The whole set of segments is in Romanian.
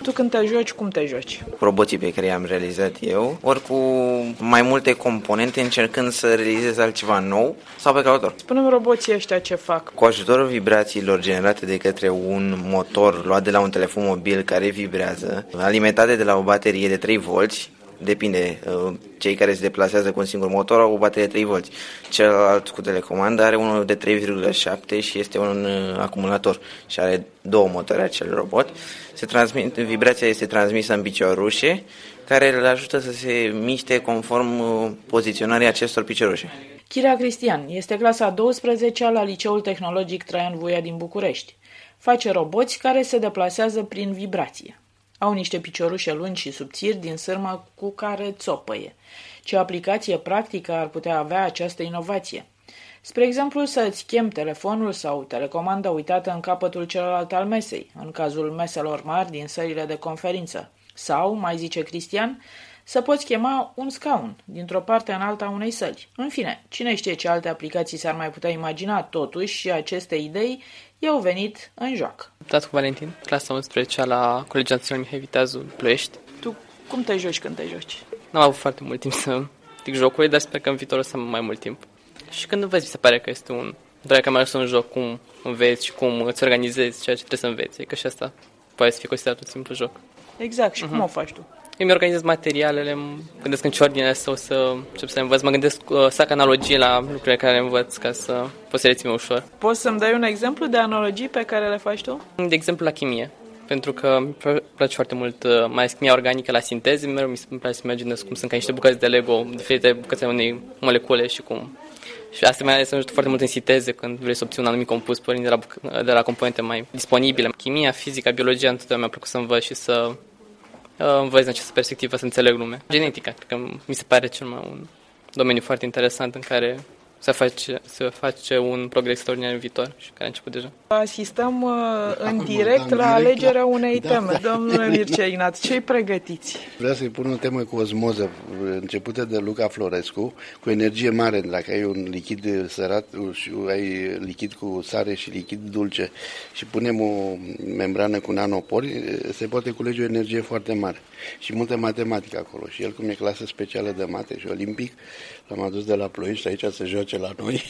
Tu când te joci, cum te joci? Roboții pe care i-am realizat eu, ori cu mai multe componente încercând să realizez altceva nou sau pe calculator. Spune-mi roboții ăștia ce fac. Cu ajutorul vibrațiilor generate de către un motor luat de la un telefon mobil care vibrează, alimentate de la o baterie de 3 volți, depinde, cei care se deplasează cu un singur motor au o baterie de 3 volți. Celălalt cu telecomandă are unul de 3,7 și este un acumulator și are 2 motoare acel robot. Vibrația este transmisă în piciorușe care îl ajută să se miște conform poziționării acestor piciorușe. Chirea Cristian este clasa 12-a la Liceul Tehnologic Traian Vuia din București. Face roboți care se deplasează prin vibrație. Au niște piciorușe lungi și subțiri din sârmă cu care țopăie. Ce aplicație practică ar putea avea această inovație? Spre exemplu, să-ți chem telefonul sau telecomanda uitată în capătul celălalt al mesei, în cazul meselor mari din sălile de conferință. Sau, mai zice Cristian, să poți chema un scaun dintr-o parte în alta a unei săli. În fine, cine știe ce alte aplicații s-ar mai putea imagina, totuși și aceste idei i-au venit în joacă. Dat cu Valentin, clasa 11 la Colegiul Național Mihai Viteazu, Ploiești. Tu cum te joci când te joci? N-am avut foarte mult timp să tic jocurile, dar sper că în viitor o să am mai mult timp. Și când înveți, mi se pare că este doar că mai ales un joc, cum înveți și cum îți organizezi ceea ce trebuie să înveți. Că și asta poate să fie considerat un simplu joc. Exact. Și cum o faci tu? Eu mi-organizez materialele, mă gândesc în ce ordine să încep să învăț, mă gândesc să fac analogii la lucrurile care le învăț ca să pot să le țin ușor. Poți să-mi dai un exemplu de analogii pe care le faci tu? De exemplu la chimie, pentru că îmi place foarte mult, mai ales chimia organică la sinteze, mereu îmi place să imaginez cum sunt ca niște bucăți de Lego, diferite bucăți ale unei molecule și cum. Și asta mai ales ajută foarte mult în sinteze când vrei să obții un anumit compus pornind de la componente mai disponibile. Chimia, fizica, biologia, întotdeauna mi-a plăcut să învăț și să învăț în această perspectivă, să înțeleg lumea. Genetica, cred că mi se pare cel mai un domeniu foarte interesant în care se face un progres extraordinar în viitor și care a început deja. Asistăm în direct la alegerea unei teme. Domnule Mircea Ignat, ce-i pregătiți? Vreau să-i pun o temă cu osmoză, începută de Luca Florescu, cu energie mare, dacă ai un lichid sărat și ai lichid cu sare și lichid dulce și punem o membrană cu nanopori, se poate culege o energie foarte mare și multă matematică acolo. Și el, cum e clasă specială de mate și olimpic, l-am adus de la Ploiești aici să joace la noi.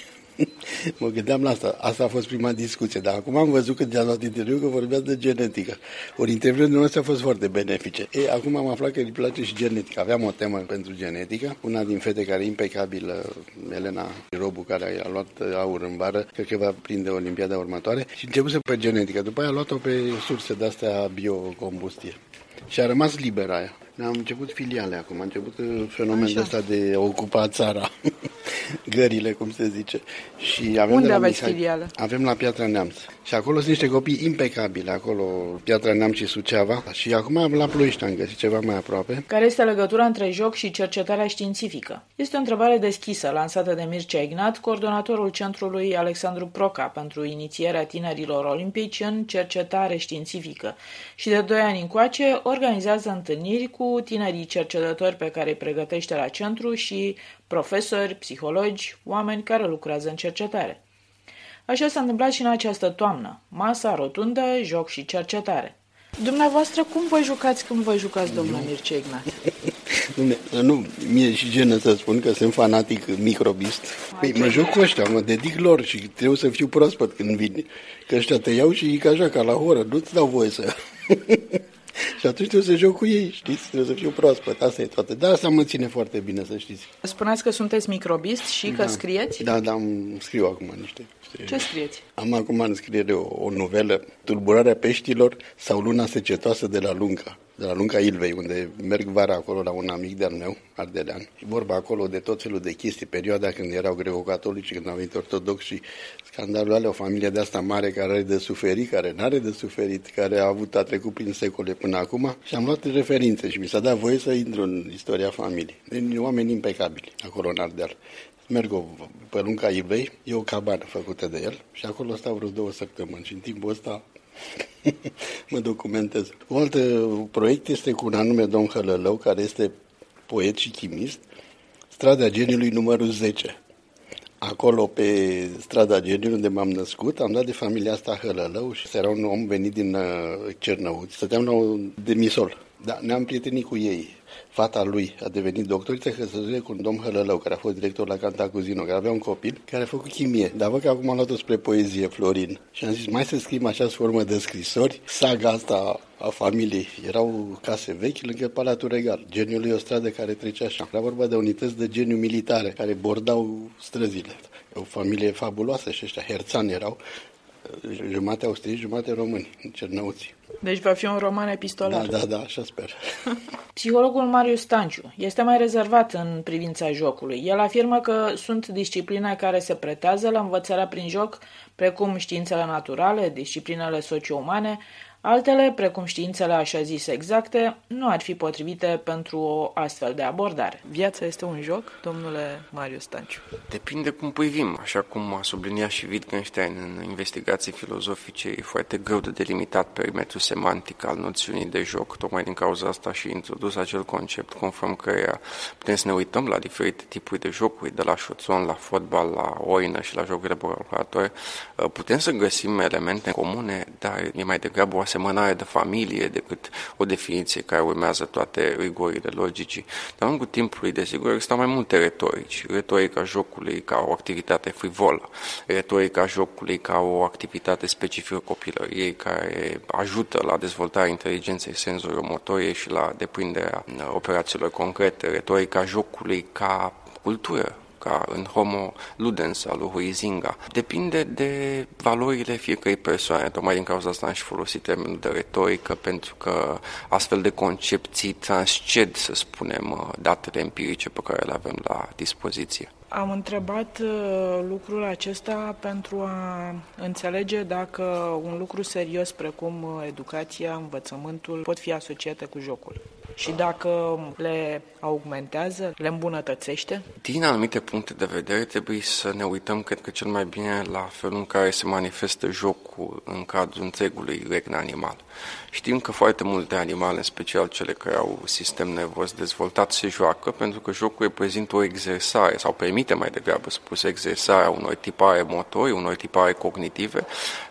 Mă gândeam la asta. Asta a fost prima discuție. Dar acum am văzut când am luat interviu că vorbeați de genetică. Ori interviul nostru a fost foarte benefice. Acum am aflat că îi place și genetica. Aveam o temă pentru genetică. Una din fete care e impecabilă, Elena Robu, care a luat aur în bară, cred că va prinde Olimpiada următoare. Și începuse pe genetică. După aia a luat-o pe surse de-astea biocombustie. Și a rămas liberă aia. Am început filiale acum, a început fenomenul ăsta de a ocupa țara, gările, cum se zice. Și avem unde aveți filiale? Avem la Piatra Neamț. Și acolo sunt niște copii impecabili, acolo Piatra Neamț și Suceava. Și acum la Ploiești am găsit ceva mai aproape. Care este legătura între joc și cercetarea științifică? Este o întrebare deschisă, lansată de Mircea Ignat, coordonatorul Centrului Alexandru Proca pentru inițierea tinerilor olimpici în cercetare științifică. Și de 2 ani încoace organizează întâlniri cu tinerii cercetători pe care îi pregătește la centru și profesori, psihologi, oameni care lucrează în cercetare. Așa s-a întâmplat și în această toamnă. Masa rotundă, joc și cercetare. Dumneavoastră, cum vă jucați când vă jucați, domnule Mircea Ignat? Nu, mie și genă să spun că sunt fanatic microbist. Păi mă joc cu ăștia, mă dedic lor și trebuie să fiu proaspăt când vin. Că ăștia te iau și ca la horă, nu-ți dau voie să... Și atunci trebuie să joc cu ei, știți? Trebuie să fiu proaspăt, asta e toată. Dar asta mă ține foarte bine, să știți. Spuneați că sunteți microbist și că scrieți? Da, scriu acum niște. Ce scrieți? Am acum în scriere o novelă, Tulburarea peștilor sau Luna secetoasă de la Lunca Ilvei, unde merg vara acolo la un amic de-al meu, ardelean. E vorba acolo de tot felul de chestii, perioada când erau greco-catolici, când au venit ortodoxi și scandalul alea, o familie de asta mare care are de suferit, care n-are de suferit, care a trecut prin secole până acum și am luat referințe și mi s-a dat voie să intru în istoria familiei. Deci oameni impecabili acolo în Ardeal. Merg pe Lunca Ilvei, e o cabană făcută de el și acolo stau vreo 2 săptămâni și în timpul ăsta mă documentez. Un alt proiect este cu un anume domn Hălălău, care este poet și chimist, Strada Geniului numărul 10. Acolo, pe strada Geniu, unde m-am născut, am dat de familia asta Hălălău și era un om venit din Cernăuți. Stăteam la un demisol. Da, ne-am prietenit cu ei. Fata lui a devenit doctoriță, căsătorie cu un domn Hălălău, care a fost director la Cantacuzino, care avea un copil care a făcut chimie. Dar văd că acum am luat-o spre poezie, Florin. Și am zis, mai să scriem această formă de scrisori, saga asta a familiei. Erau case vechi lângă Palatul Regal. Geniul e o stradă care trece așa. Era vorba de unități de geniu militare care bordau străzile. O familie fabuloasă și ăștia, herțani erau, jumate austrieci, jumate români, în Cernăuți. Deci va fi un roman epistolar. Da, așa sper. Psihologul Marius Stanciu este mai rezervat în privința jocului. El afirmă că sunt discipline care se pretează la învățarea prin joc, precum științele naturale, disciplinele socio-umane. Altele, precum științele așa zise exacte, nu ar fi potrivite pentru o astfel de abordare. Viața este un joc, domnule Marius Stanciu? Depinde cum privim. Așa cum a subliniat și Wittgenstein în investigații filozofice, e foarte greu de delimitat perimetrul semantic al noțiunii de joc. Tocmai din cauza asta și introdus acel concept conform căreia putem să ne uităm la diferite tipuri de jocuri, de la șoțon, la fotbal, la oină și la jocurile de calculator. Putem să găsim elemente comune, dar e mai degrabă o asemănare de familie decât o definiție care urmează toate rigorile logicii. De-a lungul timpului, desigur, există mai multe retorici. Retorica jocului ca o activitate frivolă, retorica jocului ca o activitate specifică copilăriei care ajută la dezvoltarea inteligenței senzoromotorie și la deprinderea operațiilor concrete, retorica jocului ca cultură, ca în Homo Ludens al lui Huizinga. Depinde de valorile fiecărei persoane. Tocmai din cauza asta am și folosit termenul de retorică, pentru că astfel de concepții transced, să spunem, datele empirice pe care le avem la dispoziție. Am întrebat lucrul acesta pentru a înțelege dacă un lucru serios precum educația, învățământul pot fi asociate cu jocul. Și dacă le augmentează, le îmbunătățește? Din anumite puncte de vedere trebuie să ne uităm, cred că cel mai bine, la felul în care se manifestă jocul în cadrul întregului regn animal. Știm că foarte multe animale, în special cele care au sistem nervos dezvoltat, se joacă pentru că jocul reprezintă o exersare sau permite mai degrabă spus exersarea unor tipare motori, unor tipare cognitive,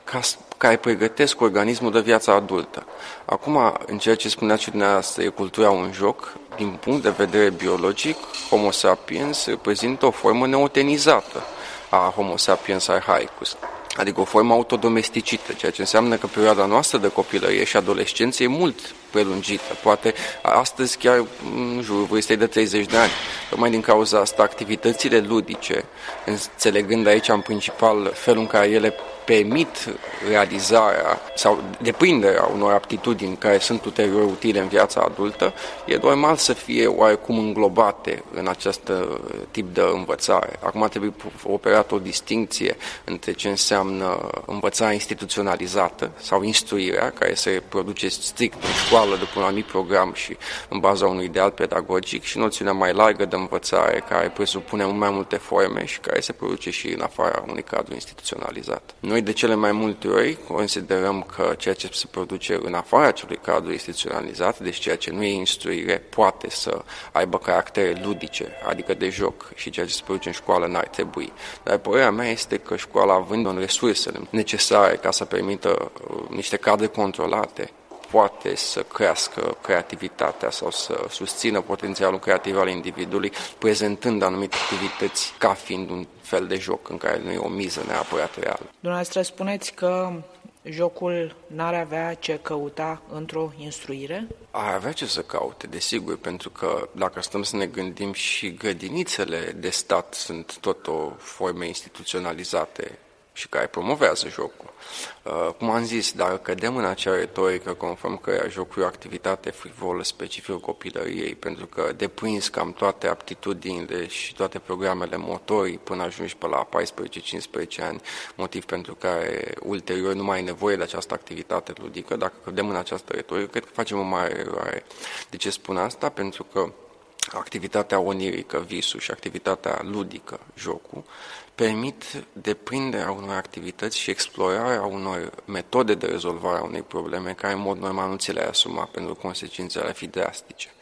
care pregătesc organismul de viața adultă. Acum, în ceea ce spuneați și dumneavoastră, e cultura un joc, din punct de vedere biologic, Homo sapiens reprezintă o formă neotenizată a Homo sapiens arhaicus, adică o formă autodomesticită, ceea ce înseamnă că perioada noastră de copilărie și adolescență e mult prelungită. Poate astăzi chiar în jurul vârstei de 30 de ani. Tocmai din cauza asta, activitățile ludice, înțelegând aici în principal felul în care ele permit realizarea sau deprinderea unor aptitudini care sunt ulterior utile în viața adultă, e normal să fie oarecum înglobate în acest tip de învățare. Acum trebuie operat o distincție între ce înseamnă învățarea instituționalizată sau instruirea, care se produce strict în școală după un anumit program și în baza unui ideal pedagogic, și noțiunea mai largă de învățare, care presupune mult mai multe forme și care se produce și în afara unui cadru instituționalizat. Noi de cele mai multe ori considerăm că ceea ce se produce în afara acelui cadru instituționalizat, deci ceea ce nu e instruire, poate să aibă caractere ludice, adică de joc, și ceea ce se produce în școală n-ar trebui. Dar părerea mea este că școala, având în resursele necesare ca să permită niște cadre controlate, poate să crească creativitatea sau să susțină potențialul creativ al individului, prezentând anumite activități ca fiind un fel de joc în care nu e o miză neapărat reală. Dumneavoastră spuneți că jocul n-ar avea ce căuta într-o instruire? Ar avea ce să caute, desigur, pentru că dacă stăm să ne gândim, și grădinițele de stat sunt tot o forme instituționalizate și care promovează jocul. Cum am zis, dacă cădem în acea retorică conform că jocul e o activitate frivolă specifică copilăriei, pentru că deprins cam toate aptitudinile și toate programele motorii până ajungi pe la 14-15 ani, motiv pentru care ulterior nu mai ai nevoie de această activitate ludică, dacă cădem în această retorică, cred că facem o mare eroare. De ce spun asta? Pentru că activitatea onirică, visul, și activitatea ludică, jocul, permit deprinderea unor activități și explorarea unor metode de rezolvare a unei probleme care în mod normal nu ți le-ai asuma, pentru că consecințele ar fi drastice.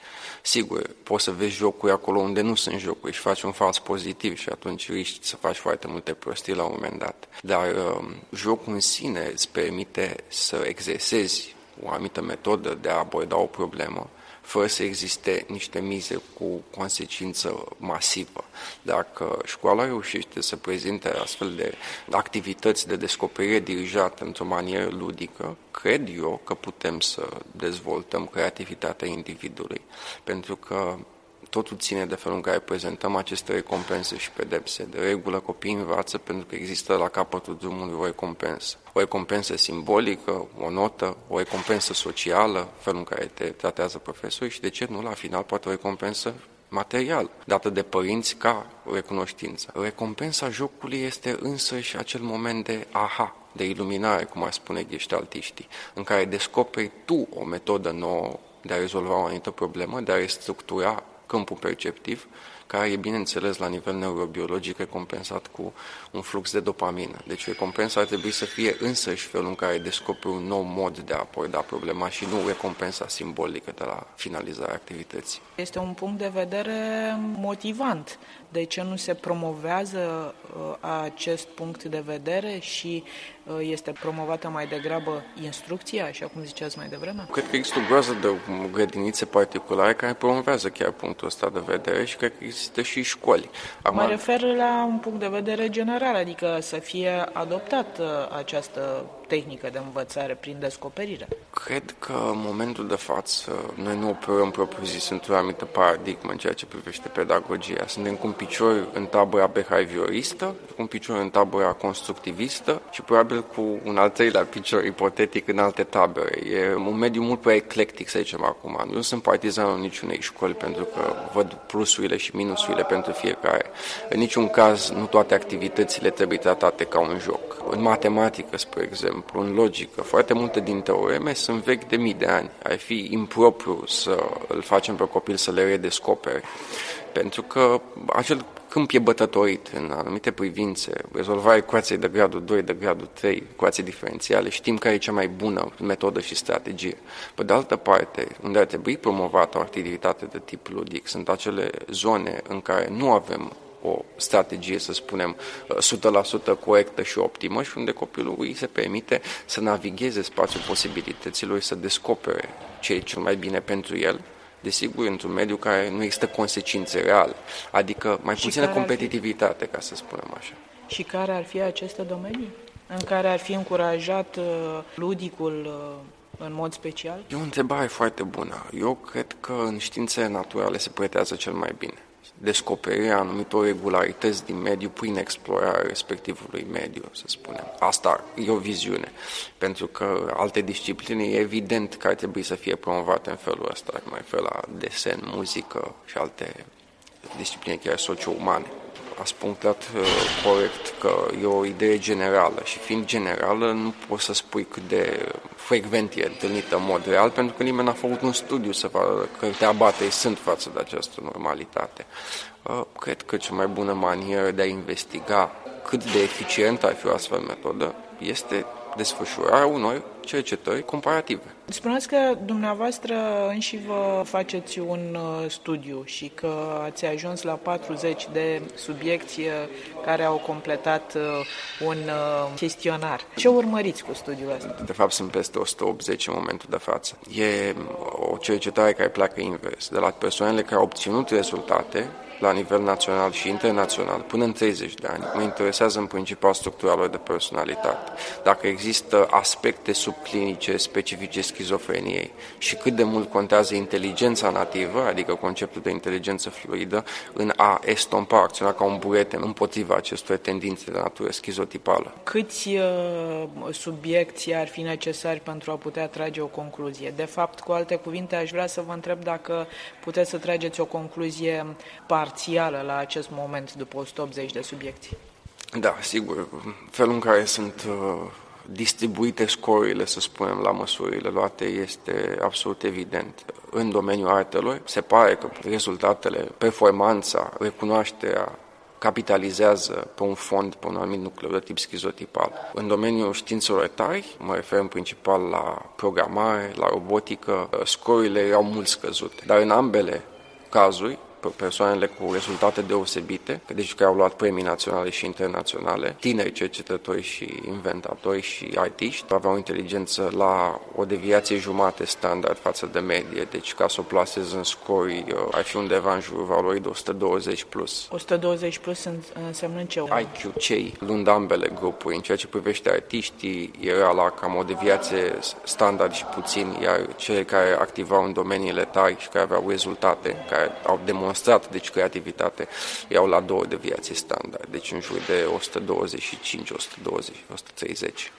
Sigur, poți să vezi jocuri acolo unde nu sunt jocuri și faci un fals pozitiv și atunci riști să faci foarte multe prostii la un moment dat. Dar jocul în sine îți permite să exersezi o anumită metodă de a aborda o problemă fără să existe niște mize cu consecință masivă. Dacă școala reușește să prezinte astfel de activități de descoperire dirijată într-o manieră ludică, cred eu că putem să dezvoltăm creativitatea individului. Pentru că totul ține de felul în care prezentăm aceste recompense și pedepse. De regulă, copiii învață pentru că există la capătul drumului o recompensă. O recompensă simbolică, o notă, o recompensă socială, felul în care te tratează profesorii și, de ce nu, la final poate o recompensă material, dată de părinți ca recunoștință. Recompensa jocului este însăși acel moment de aha, de iluminare, cum ar spune gheștaltiștii, în care descoperi tu o metodă nouă de a rezolva o anumită problemă, de a restructura câmpul perceptiv, care e, bineînțeles, la nivel neurobiologic recompensat cu un flux de dopamină. Deci recompensa ar trebui să fie însăși felul în care descoperi un nou mod de a aborda problema și nu recompensa simbolică de la finalizarea activității. Este un punct de vedere motivant. De ce nu se promovează acest punct de vedere și este promovată mai degrabă instrucția, așa cum ziceați mai devreme? Cred că există o groază de grădinițe particulare care promovează chiar punctul ăsta de vedere și cred că există și școli. Mă refer la un punct de vedere general, adică să fie adoptată această tehnică de învățare prin descoperire. Cred că în momentul de față noi nu operăm propriu-zis într-o anumită paradigmă în ceea ce privește pedagogia. Suntem cu un picior în tabăra behavioristă, cu un picior în tabăra constructivistă și probabil cu un al treilea picior ipotetic în alte tabere. E un mediu mult prea eclectic, să zicem acum. Eu nu sunt partizanul niciunei școli pentru că văd plusurile și minusurile pentru fiecare. În niciun caz nu toate activitățile trebuie tratate ca un joc. În matematică, spre exemplu, în logică, foarte multe din teoreme sunt vechi de mii de ani. Ar fi impropriu să îl facem pe copil să le redescopere. Pentru că acel câmp e bătătorit în anumite privințe. Rezolvarea ecuației de gradul 2, de gradul 3, ecuații diferențiale, știm care e cea mai bună metodă și strategie. Pe de altă parte, unde ar trebui promovată o activitate de tip ludic, sunt acele zone în care nu avem o strategie, să spunem, 100% corectă și optimă și unde copilul îi se permite să navigheze spațiul posibilităților și să descopere ce e cel mai bine pentru el, desigur, într-un mediu care nu există consecințe reale, adică mai puțină competitivitate, ca să spunem așa. Și care ar fi aceste domenii în care ar fi încurajat ludicul în mod special? E o întrebare foarte bună. Eu cred că în științele naturale se pretează cel mai bine descoperirea anumitor regularități din mediu prin explorarea respectivului mediu, să spunem. Asta e o viziune, pentru că alte discipline e evident că ar trebui să fie promovate în felul ăsta, mai fel la desen, muzică și alte discipline chiar socio-umane. Ați punctat corect că e o idee generală și fiind generală nu poți să spui cât de frecvent e întâlnită în mod real, pentru că nimeni n-a făcut un studiu să vadă câte abateri sunt față de această normalitate. Cred că cea mai bună manieră de a investiga cât de eficientă ar fi o astfel metodă este desfășurarea unor cercetări comparative. Spuneți că dumneavoastră înși vă faceți un studiu și că ați ajuns la 40 de subiecti care au completat un chestionar. Ce urmăriți cu studiul ăsta? De fapt, sunt peste 180 în momentul de față. E o cercetare care pleacă invers, de la persoanele care au obținut rezultate la nivel național și internațional, până în 30 de ani, mă interesează în principal structura lor de personalitate. Dacă există aspecte subclinice specifice schizofreniei și cât de mult contează inteligența nativă, adică conceptul de inteligență fluidă, în a estompa, acționa ca un burete împotriva acestor tendințe de natură schizotipală. Câți subiecti ar fi necesari pentru a putea trage o concluzie? De fapt, cu alte cuvinte, aș vrea să vă întreb dacă puteți să trageți o concluzie parțială la acest moment după 180 de subiecti. Da, sigur. Felul în care sunt distribuite scorurile, să spunem, la măsurile luate este absolut evident. În domeniul artelor se pare că rezultatele, performanța, recunoașterea capitalizează pe un fond, pe un anumit nucleu de tip schizotipal. În domeniul științelor tari, mă refer în principal la programare, la robotică, scorurile erau mult scăzute. Dar în ambele cazuri, persoanele cu rezultate deosebite, deci care au luat premii naționale și internaționale, tineri cercetători și inventatori și artiști, aveau inteligență la o deviație jumate standard față de medie, deci ca să o plasezi în scori, ar fi undeva în jurul valorii de 120 plus. 120 plus înseamnă ce? IQ, cei, luând ambele grupuri, în ceea ce privește artiștii, era la cam o deviație standard și puțin, iar cei care activau în domeniile tari și care aveau rezultate, care au demonstrat deci creativitate, iau la 2 deviații standard, deci în jur de 125, 120, 130.